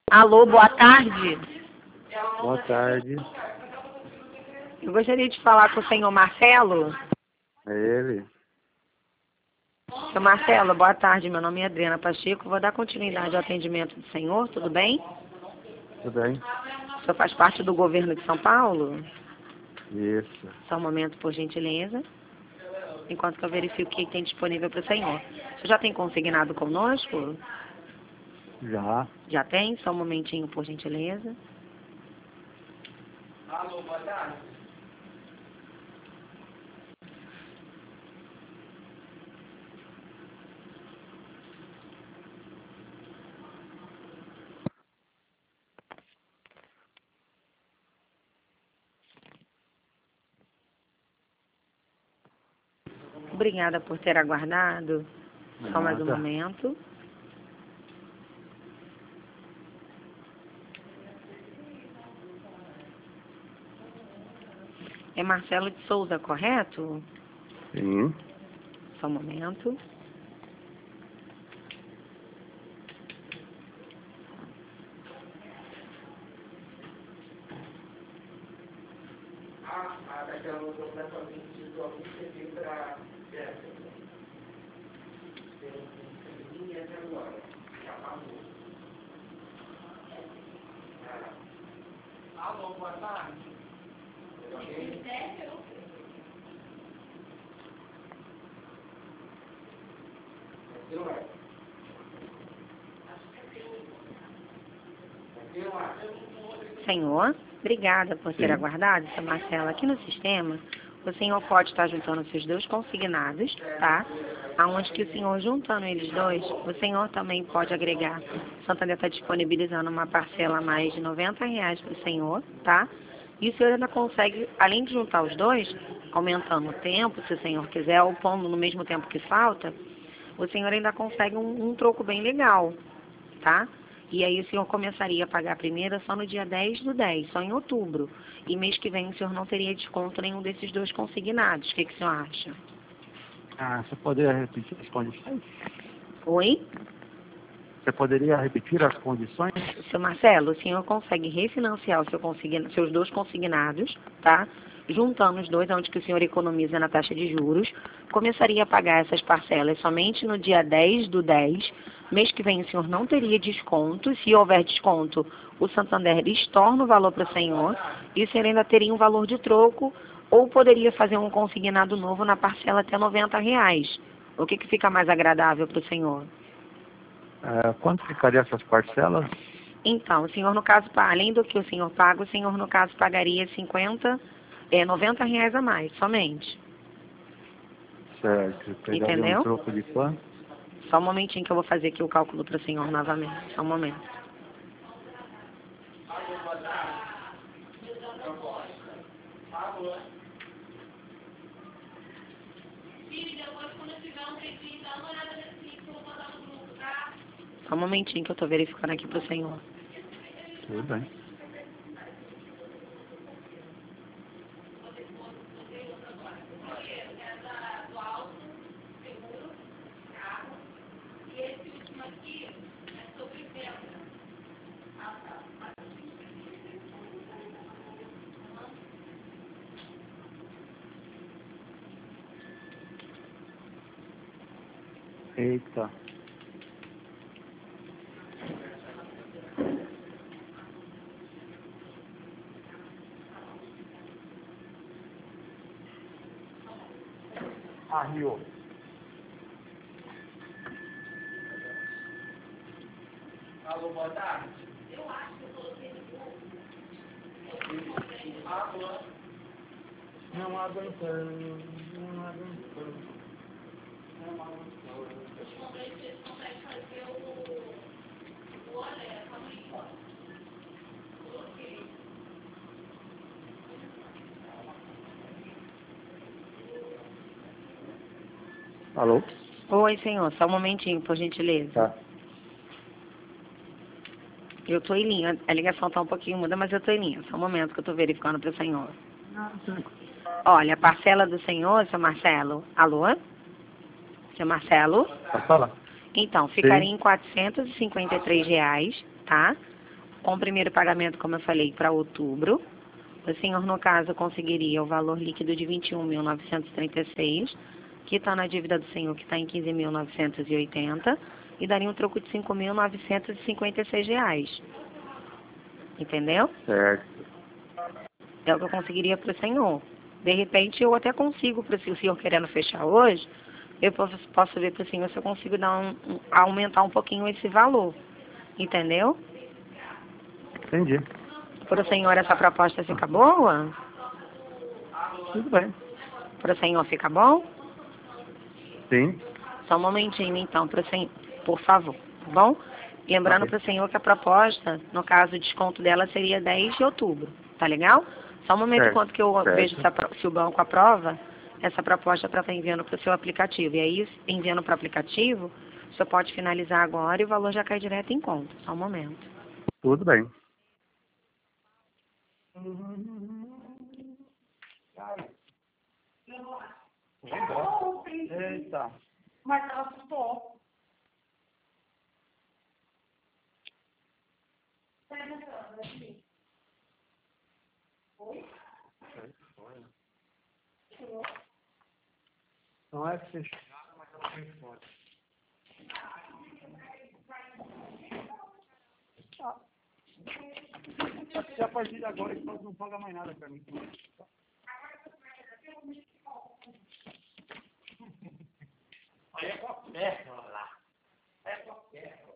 Alô, boa tarde. Boa tarde. Eu gostaria de falar com o senhor Marcelo. É ele? Senhor Marcelo, boa tarde. Meu nome é Adriana Pacheco. Vou dar continuidade ao atendimento do senhor, tudo bem? Tudo bem? O senhor faz parte do governo de São Paulo? Isso. Só um momento, por gentileza. Enquanto que eu verifico o que tem disponível para o senhor. O senhor já tem consignado conosco? Já. Já tem? Só um momentinho, por gentileza. Alô, boa tarde. Obrigada por ter aguardado. Só mais um Nada. momento. É Marcelo de Souza, correto? Sim. Só um momento. Daquela outra completamente de algum serviço para tem linha até agora. Já passou. Alô, boa tarde. Senhor, obrigada por ter Sim. aguardado, seu Marcelo. Aqui no sistema, o senhor pode estar juntando seus dois consignados, tá? Aonde que o senhor, juntando eles dois, o senhor também pode agregar. O Santander está disponibilizando uma parcela a mais de R$ 90 para o senhor, tá? E o senhor ainda consegue, além de juntar os dois, aumentando o tempo, se o senhor quiser, ou pondo no mesmo tempo que falta, o senhor ainda consegue um troco bem legal, tá? E aí o senhor começaria a pagar a primeira só no dia 10/10, só em outubro. E mês que vem o senhor não teria desconto nenhum desses dois consignados. O que o senhor acha? Você poderia repetir as condições? Oi? Você poderia repetir as condições? Seu Marcelo, o senhor consegue refinanciar o seus dois consignados, tá? Juntando os dois, onde que o senhor economiza na taxa de juros, começaria a pagar essas parcelas somente no dia 10/10. Mês que vem o senhor não teria desconto. Se houver desconto, o Santander estorna o valor para o senhor e o senhor ainda teria um valor de troco ou poderia fazer um consignado novo na parcela até R$ 90. O que fica mais agradável para o senhor? Quanto ficaria essas parcelas? Então, o senhor, no caso, além do que o senhor paga, o senhor, no caso, pagaria R$ 90 a mais, somente. Certo. Pegaria um Entendeu? troco de quanto? Só um momentinho que eu vou fazer aqui o cálculo para o senhor novamente. Só um momento. Alô, boa tarde. Alô. Só um momentinho que eu estou verificando aqui para o senhor. Tudo bem. Eita. Rio. Alô, boa tarde. Alô. Não aguentando. Não aguentando. Alô? Oi, senhor. Só um momentinho, por gentileza. Tá. Eu estou em linha. A ligação está um pouquinho muda, mas eu estou em linha. Só um momento que eu estou verificando para o senhor. Olha, a parcela do senhor, seu Marcelo. Alô? Seu Marcelo? Pode falar? Então, ficaria Sim. em R$ 453, tá? com o primeiro pagamento, como eu falei, para outubro. O senhor, no caso, conseguiria o valor líquido de 21.936, quitando a dívida do senhor, que está em 15.980, e daria um troco de 5.956 reais. Entendeu? Certo. É o que eu conseguiria para o senhor. De repente, eu até consigo, para o senhor querendo fechar hoje, eu posso ver para o senhor se eu consigo dar aumentar um pouquinho esse valor. Entendeu? Entendi. Para o senhor, essa proposta fica boa? Tudo bem. Para o senhor fica bom? Sim. Só um momentinho, então, para o senhor, por favor, tá bom? Lembrando Ok. para o senhor que a proposta, no caso, o desconto dela seria 10 de outubro, tá legal? Só um momento, Certo. enquanto que eu vejo Certo. se o banco aprova essa proposta para estar enviando para o seu aplicativo. E aí, enviando para o aplicativo, o senhor pode finalizar agora e o valor já cai direto em conta. Só um momento. Tudo bem. Eita. Mas ela assustou. Não é fechada, mas ela foi fora. Se a partir de agora eles não pagam mais nada pra mim. Aí é qualquer, olha lá. É qualquer.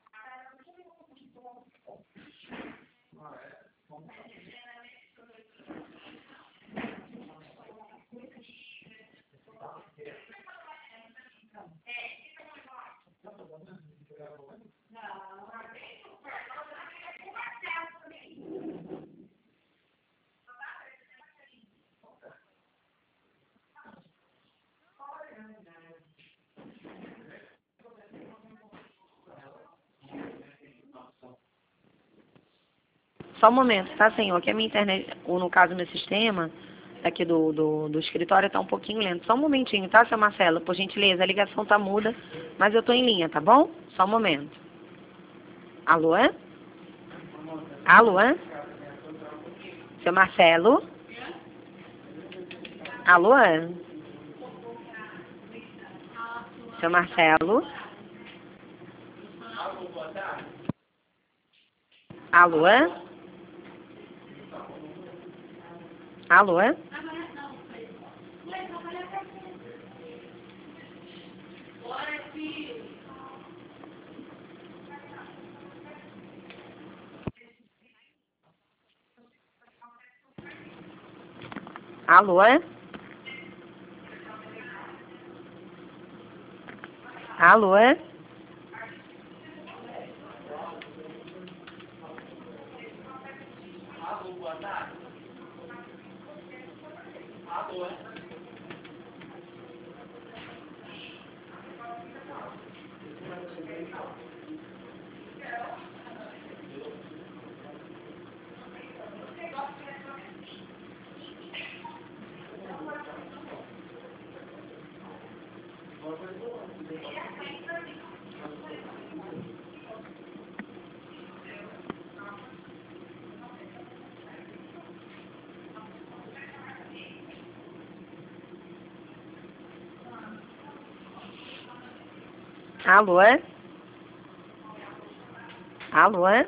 Só um momento, tá, senhor? Que a minha internet, ou no caso, meu sistema, aqui do escritório, está um pouquinho lento. Só um momentinho, tá, seu Marcelo? Por gentileza, a ligação tá muda, mas eu tô em linha, tá bom? Só um momento. Alô, é? Alô, é? Seu Marcelo? Alô, é? Seu Marcelo? Alô, é? Alô, é? Alô, é? Alô, é? Alô, é? Alô, é?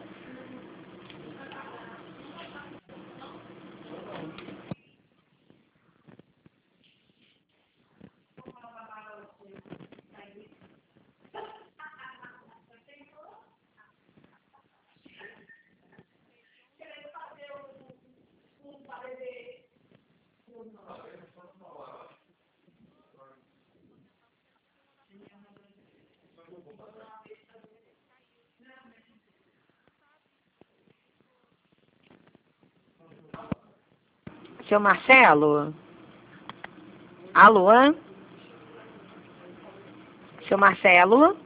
Seu Marcelo? Alô? Seu Marcelo?